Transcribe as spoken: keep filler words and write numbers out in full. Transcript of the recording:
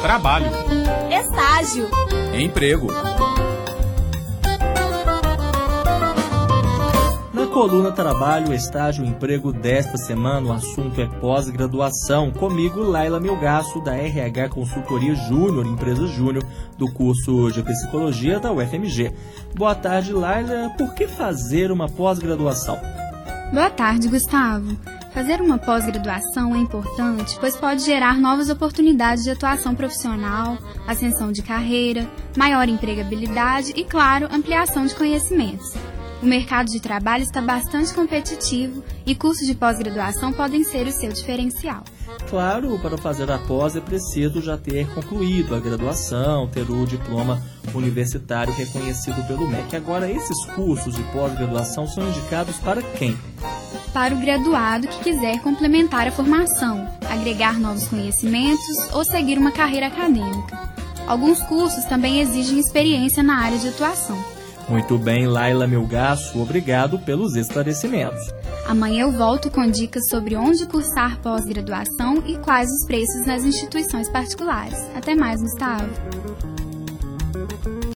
trabalho, estágio, emprego. Na coluna Trabalho, Estágio e Emprego desta semana, o assunto é pós-graduação. Comigo, Laila Melgaço, da R H Consultoria Júnior, empresa Júnior, do curso de Psicologia da U F M G. Boa tarde, Laila. Por que fazer uma pós-graduação? Boa tarde, Gustavo. Fazer uma pós-graduação é importante, pois pode gerar novas oportunidades de atuação profissional, ascensão de carreira, maior empregabilidade e, claro, ampliação de conhecimentos. O mercado de trabalho está bastante competitivo e cursos de pós-graduação podem ser o seu diferencial. Claro, para fazer a pós é preciso já ter concluído a graduação, ter o diploma universitário reconhecido pelo M E C. Agora, esses cursos de pós-graduação são indicados para quem? Para o graduado que quiser complementar a formação, agregar novos conhecimentos ou seguir uma carreira acadêmica. Alguns cursos também exigem experiência na área de atuação. Muito bem, Laila Melgaço, obrigado pelos esclarecimentos. Amanhã eu volto com dicas sobre onde cursar pós-graduação e quais os preços nas instituições particulares. Até mais, Gustavo.